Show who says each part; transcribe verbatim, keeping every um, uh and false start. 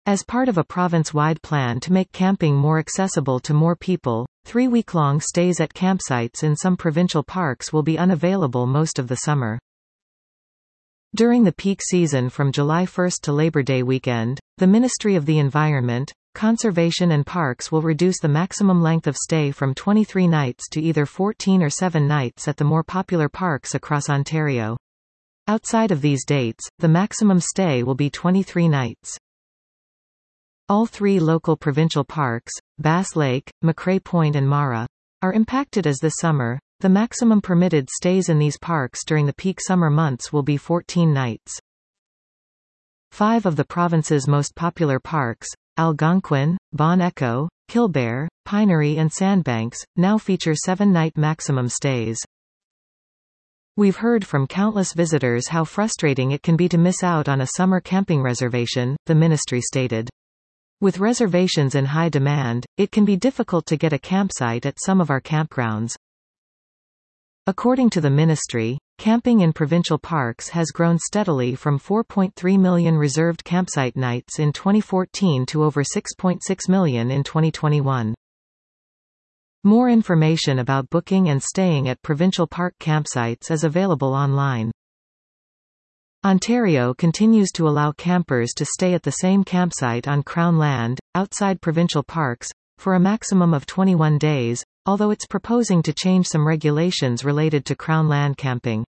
Speaker 1: As part of a province-wide plan to make camping more accessible to more people, three week-long stays at campsites in some provincial parks will be unavailable most of the summer. During the peak season from July first to Labor Day weekend, the Ministry of the Environment, Conservation and Parks will reduce the maximum length of stay from twenty-three nights to either fourteen or seven nights at the more popular parks across Ontario. Outside of these dates, the maximum stay will be twenty-three nights. All three local provincial parks, Bass Lake, McRae Point and Mara, are impacted as this summer. The maximum permitted stays in these parks during the peak summer months will be fourteen nights. Five of the province's most popular parks, Algonquin, Bon Echo, Killbear, Pinery and Sandbanks, now feature seven-night maximum stays. We've heard from countless visitors how frustrating it can be to miss out on a summer camping reservation, the ministry stated. With reservations in high demand, it can be difficult to get a campsite at some of our campgrounds. According to the ministry, camping in provincial parks has grown steadily from four point three million reserved campsite nights in twenty fourteen to over six point six million in twenty twenty-one. More information about booking and staying at provincial park campsites is available online. Ontario continues to allow campers to stay at the same campsite on Crown land, outside provincial parks, for a maximum of twenty-one days, although it's proposing to change some regulations related to Crown land camping.